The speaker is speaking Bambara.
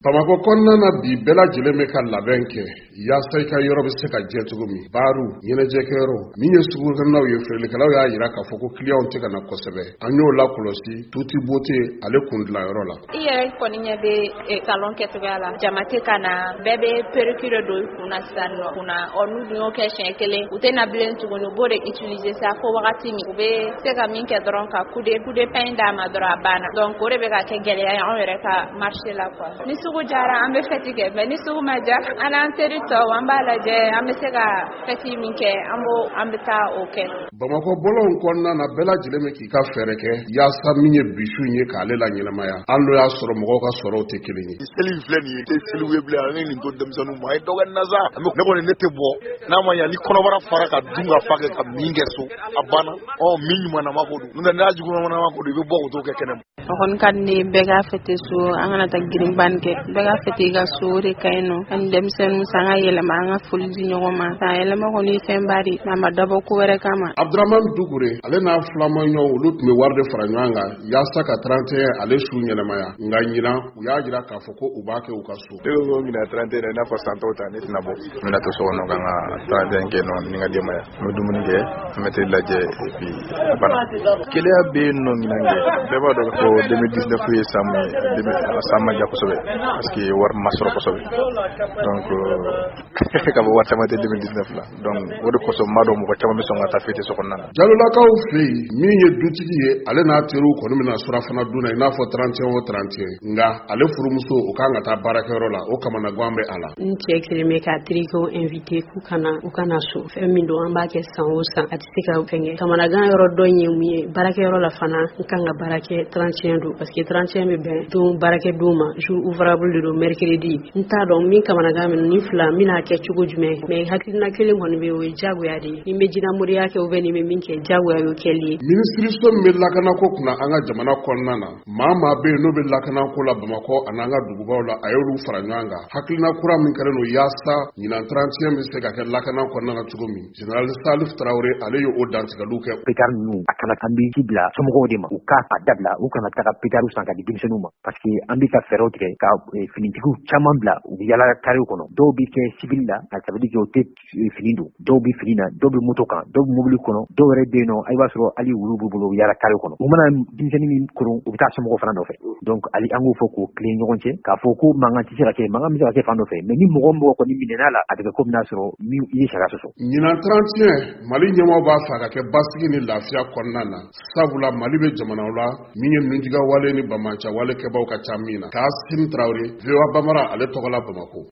Bamako kɔnɔna na bi bɛɛ lajɛlen bɛ ka labɛn kɛ yaasa i ka yɔrɔ bɛ se ka jɛ cogo min. Baaru, ɲɛnajɛkɛyɔrɔ min ye sugukɔnɔnaw ye, feerelikɛlaw y'a jira k'a fɔ ko clients tɛ ka na kosɛbɛ. An y'o la kɔlɔsi Tuti Beauté ale kun dilanyɔrɔ la. I yɛrɛ kɔni ɲɛ bɛ salon kɛcogoya la. Jama tɛ ka na, bɛɛ bɛ perruque don i kunna sisan nɔ. N'u dun y'o kɛ siɲɛ kelen, u tɛ na bilen tuguni, u b'o de utiliser sa fo wagati min. U bɛ se ka min kɛ dɔrɔn ka coup de pain d'a ma dɔrɔn a banna. Donc o de bɛ ka kɛ gɛlɛya ye anw yɛrɛ ka marché la quoi. Ni sugu jara an bɛ fête kɛ, mais ni sugu ma ja an n'an teri tɔw an b'a lajɛ an bɛ se ka fête min kɛ an bɛ taa o kɛ. Bamako bɔlɔn kɔnɔna na bɛɛ lajɛlen bɛ k'i ka fɛɛrɛ kɛ yaasa min ye bisu ye k'ale la ɲɛnamaya. An n'o y'a sɔrɔ mɔgɔw ka sɔrɔw tɛ kelen ye. Seli filɛ nin ye, tɛ seli ye bilen, an ye nin to denmisɛnninw ma, a ye dɔ kɛ na sa. Ne kɔni ne tɛ bɔ, n'a ma ɲɛ ni kɔnɔbara fara ka dun ka fa kɛ ka min kɛ so, a banna. Min ɲumanama ko don. N'o tɛ n'a jugumanama ko don, i bɛ bɔ o t'o kɛ kɛnɛ ma. O kɔni ka di ne ye bɛɛ ka fête so, an kana taa girin ban kɛ. Bɛɛ ka fête i ka so, o de ka ɲi nɔ. An denmisɛnninw san ka yɛlɛma, an ka foli di ɲɔgɔn ma. San yɛlɛma kɔni fɛn ba de, n'a ma dabɔ ko wɛrɛ kama. Abdurahmane Dukure, ale n'a filamanɲɔgɔnw olu tun bɛ wari de fara ɲɔgɔn kan yaasa ka 31 ale su ɲɛnamaya. Nka ɲinan u y'a jira k'a fɔ ko u b'a kɛ u ka so. Ne ko ɲinan 31 i n'a fɔ san tɔw ta ne tɛna bɔ. N bɛna to so kɔnɔ kan ka 31 kɛ nɔ ni n ka denbaya. N bɛ dumuni kɛ, n bɛ teli lajɛ et puis a banna. Keleya bɛ yen nɔ ɲinan kɛ. Bɛɛ b'a dɔn ko 2019 ye san min ye, san ma ja kosɛbɛ parce que wari ma sɔrɔ kosɛbɛ. Donc ka bɔ wari caman tɛ 2019 la. Donc o de kosɔn n b'a dɔn mɔgɔ caman bɛ sɔn ka taa fête so kɔnɔna na. Jalolakaw fɛ yen min ye dutigi ye ale n'a teriw kɔni bɛna surafana dun na i n'a fɔ 31 o 31 nka ale furumuso o kan ka taa baarakɛyɔrɔ la o kamanagan bɛ a la. N cɛ kelen bɛ ka terikɛw invité k'u kana so fɛn min don an b'a kɛ san o san a tɛ se ka fɛngɛ. Kamanagan yɔrɔ dɔ ye mun ye baarakɛyɔrɔ la fana n kan ka baara kɛ 31 don parce que 31 bɛ bɛn don baarakɛ don ma jour ouvrable de don mercredi. N t'a dɔn min kamanagan min ni fila n bɛna kɛ cogo jumɛn mais hakilina kelen kɔni bɛ o ye diyagoya de ye. Ni n bɛ jinɛmoriya kɛ ou bien ni n bɛ min kɛ diyagoya y'o kɛli ye. Minisiriso min bɛ lakanako kunna an ka jamana kɔnɔna na maa bɛ yen n'o bɛ lakanako la Bamakɔ a n'an ka dugubaw la a y'olu fara ɲɔgɔn kan. Hakilina kura min kɛlen don yaasa ɲinan 31 bɛ se ka kɛ lakana kɔnɔna na cogo min. Général Salif Traoré ale ye o dantigɛliw kɛ. Pétard ninnu a kana an bɛ ci bila somɔgɔw de ma u k'a dabila u kana taga pétard san ka di denmisɛnninw ma parce que an bɛ ka fɛɛrɛw tigɛ ka finitigiw caman bila u bɛ yala kariw kɔnɔ dɔw bɛ kɛ civil la ça veut dire que o tɛ fini don dɔw bɛ fini na dɔw bɛ moto kan dɔw bɛ mobili kɔnɔ dɔw yɛrɛ bɛ yen nɔ i b'a sɔrɔ hali wulu b'u bolo u bɛ yala kariw kɔnɔ u mana denmisɛnnin min koron u bɛ taa somɔgɔw fana nɔfɛ donc hali an k'o fɔ k'o tilen ɲɔgɔn cɛ k'a fɔ ko mankan tɛ se ka kɛ mankan bɛ se ka kɛ fan dɔ fɛ mais ni mɔgɔ kɔni minɛna la a bɛ kɛ ko bɛna sɔrɔ min i ye sariya sɔsɔ. Ɲinan 31 Mali ɲɛmɔgɔw b'a fɛ a ka kɛ basigi ni lafiya kɔnɔna na sabula Mali bɛ jamanaw la min ye ninjuga wale ni bamaca walekɛbaw ka ca min na. Kassim Traoré, VOA Bambara ale tɔgɔ la Bamako.